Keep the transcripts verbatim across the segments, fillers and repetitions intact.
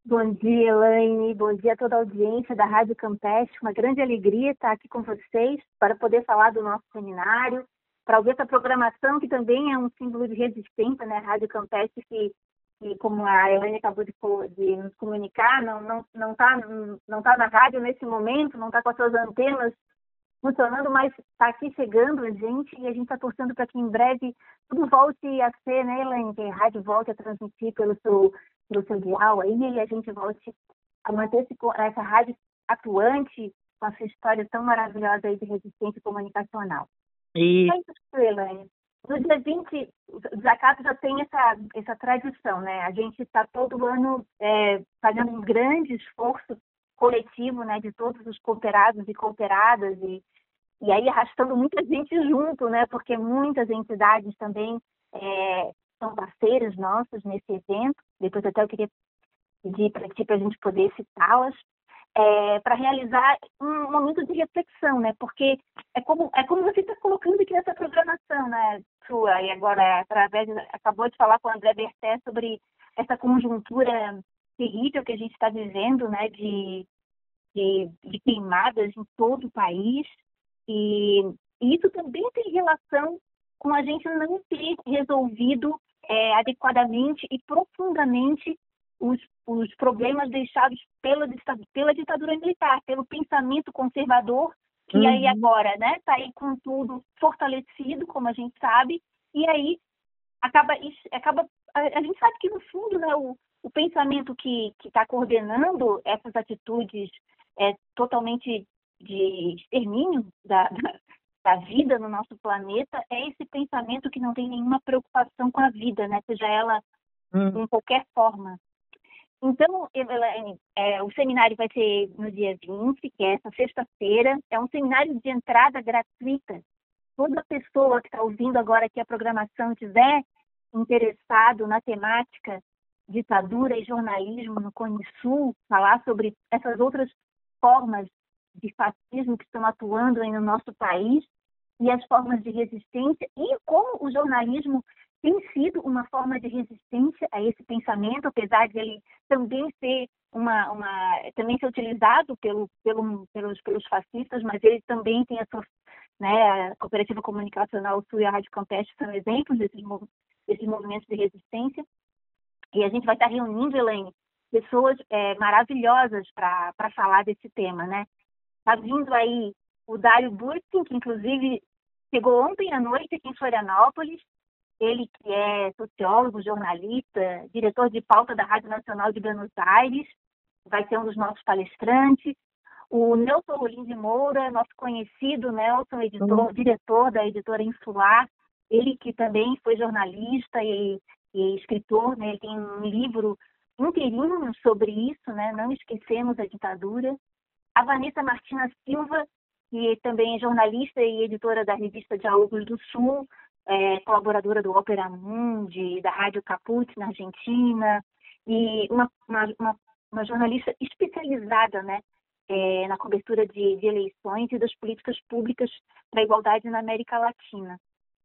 Bom dia, Elaine. Bom dia a toda a audiência da Rádio Campestre. Uma grande alegria estar aqui com vocês para poder falar do nosso seminário, para ouvir essa programação que também é um símbolo de resistência, né? A Rádio Campestre que, que como a Elaine acabou de, de nos comunicar, não não não está não tá na rádio nesse momento, não está com as suas antenas funcionando, mas está aqui chegando a gente e a gente está torcendo para que em breve tudo volte a ser, né, Elaine? Que a rádio volte a transmitir pelo seu, pelo seu dial aí e a gente volte a manter esse, essa rádio atuante com essa história tão maravilhosa aí de resistência comunicacional. E É isso, Elaine. No dia vinte, o Desacato já tem essa, essa tradição, né? A gente está todo ano é, fazendo um grande esforço coletivo, né, de todos os cooperados e cooperadas e E aí arrastando muita gente junto, né? Porque muitas entidades também é, são parceiras nossas nesse evento. Depois até eu queria pedir para ti para a gente poder citá-las, é, para realizar um momento de reflexão, né? Porque é como, é como você está colocando aqui nessa programação, né, sua, e agora através, acabou de falar com o André Berté sobre essa conjuntura terrível que a gente está vivendo, né? De, de, de queimadas em todo o país. E isso também tem relação com a gente não ter resolvido é, adequadamente e profundamente os, os problemas deixados pela, pela ditadura militar, pelo pensamento conservador, que uhum. aí agora está aí com tudo fortalecido, como a gente sabe, e aí acaba, acaba a, a gente sabe que no fundo, né, o, o pensamento que está coordenando essas atitudes é totalmente de extermínio da, da, da vida no nosso planeta, é esse pensamento que não tem nenhuma preocupação com a vida, né? Seja ela hum. em qualquer forma. Então, Elaine, é, o seminário vai ser no dia vinte, que é essa sexta-feira. É um seminário de entrada gratuita. Toda pessoa que está ouvindo agora aqui a programação estiver interessado na temática ditadura e jornalismo no Cone Sul, falar sobre essas outras formas de fascismo que estão atuando aí no nosso país e as formas de resistência e como o jornalismo tem sido uma forma de resistência a esse pensamento, apesar de ele também ser uma, uma também ser utilizado pelo, pelo, pelos, pelos fascistas, mas ele também tem a sua, né, a Cooperativa Comunicacional Sul e a Rádio Campestre são exemplos desses, desses movimentos de resistência. E a gente vai estar reunindo, Elaine, pessoas é, maravilhosas para falar desse tema, né? Está vindo aí o Dário Burkin, que inclusive chegou ontem à noite aqui em Florianópolis. Ele que é sociólogo, jornalista, diretor de pauta da Rádio Nacional de Buenos Aires, vai ser um dos nossos palestrantes. O Nelson Rolim de Moura, nosso conhecido Nelson, editor, diretor da editora Insular, ele que também foi jornalista e, e escritor, né? Ele tem um livro inteirinho sobre isso, né? Não esquecemos a ditadura. A Vanessa Martina Silva, que também é jornalista e editora da revista Diálogos do Sul, é, colaboradora do Opera Mundi, da Rádio Caput na Argentina, e uma, uma, uma, uma jornalista especializada, né, é, na cobertura de, de eleições e das políticas públicas para a igualdade na América Latina.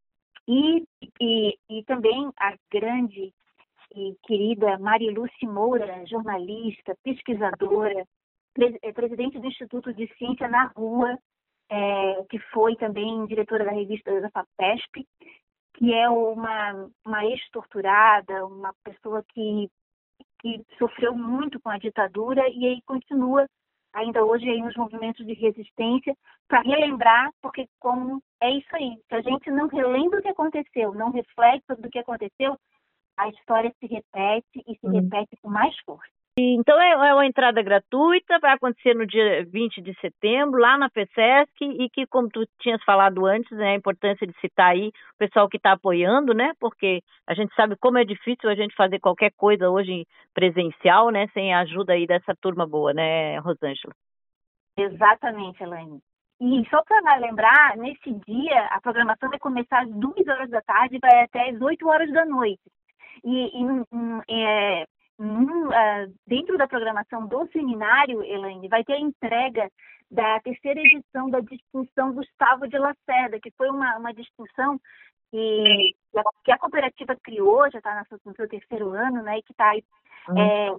E, e, e também a grande e querida Mariluce Moura, jornalista, pesquisadora, presidente do Instituto de Ciência na Rua, é, que foi também diretora da revista da FAPESP, que é uma, uma ex-torturada, uma pessoa que, que sofreu muito com a ditadura e aí continua ainda hoje aí nos movimentos de resistência para relembrar, porque como é isso aí, se a gente não relembra o que aconteceu, não reflete sobre o que aconteceu, a história se repete e se hum. repete com mais força. Então é uma entrada gratuita, vai acontecer no dia vinte de setembro, lá na FESESC, e que, como tu tinhas falado antes, né, a importância de citar aí o pessoal que está apoiando, né, porque a gente sabe como é difícil a gente fazer qualquer coisa hoje presencial, né, sem a ajuda aí dessa turma boa, né, Rosângela? Exatamente, Elaine. E só para lembrar, nesse dia, a programação vai começar às duas horas da tarde e vai até às oito horas da noite. E, e é, Num, uh, dentro da programação do seminário, Elaine, vai ter a entrega da terceira edição da distinção Gustavo de Lacerda, que foi uma, uma distinção que, que a cooperativa criou, já está no seu terceiro ano, né, e que está uhum. é,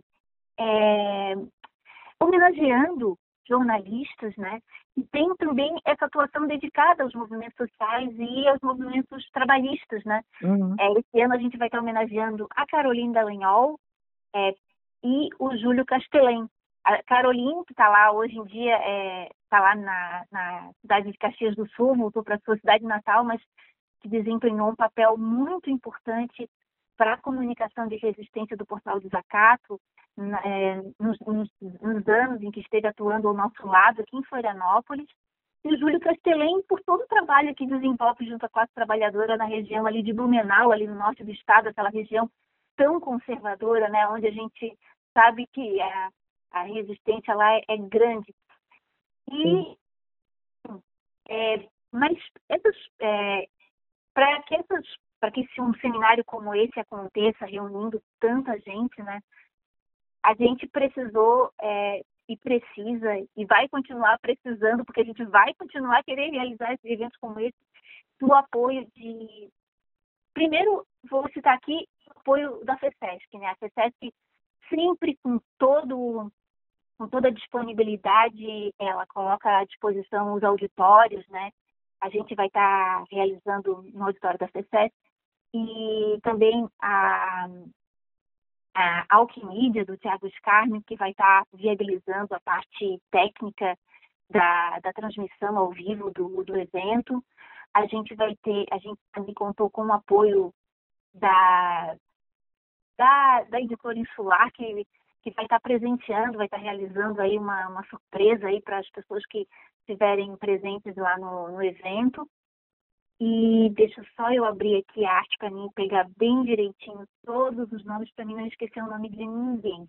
é, homenageando jornalistas, né? E tem também essa atuação dedicada aos movimentos sociais e aos movimentos trabalhistas, né? Uhum. É, esse ano a gente vai estar homenageando a Caroline Dallagnol é, e o Júlio Castelém. A Caroline, que está lá hoje em dia, está lá na, na cidade de Caxias do Sul, voltou para a sua cidade natal, mas que desempenhou um papel muito importante para a comunicação de resistência do Portal do Desacato, é, nos, nos, nos anos em que esteve atuando ao nosso lado aqui em Florianópolis, e o Júlio Castelém por todo o trabalho que desenvolve junto à classe trabalhadora na região ali de Blumenau, ali no norte do estado, aquela região tão conservadora, né, onde a gente sabe que a, a resistência lá é, é grande. E, é, mas essas, é, para que essas, para que um seminário como esse aconteça, reunindo tanta gente, né, a gente precisou é, e precisa e vai continuar precisando, porque a gente vai continuar querendo realizar esses eventos como esse, do apoio de... Primeiro, vou citar aqui o apoio da FESESC, né? A FESESC sempre com todo com toda a disponibilidade, ela coloca à disposição os auditórios, né? A gente vai estar realizando no auditório da FESESC e também a a Alquimídia, do Tiago Scarne, que vai estar viabilizando a parte técnica da, da transmissão ao vivo do, do evento. A gente vai ter, a gente também contou com o apoio da, da, da editora Insular, que, que vai estar presenteando, vai estar realizando aí uma, uma surpresa aí para as pessoas que estiverem presentes lá no, no evento. E deixa só eu abrir aqui a arte para mim pegar bem direitinho todos os nomes, para mim não esquecer o nome de ninguém.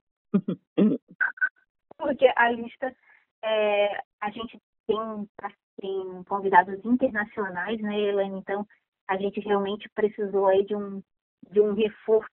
Porque a lista, é, a gente tem, tem convidados internacionais, né, Elaine? Então, a gente realmente precisou aí de um, de um reforço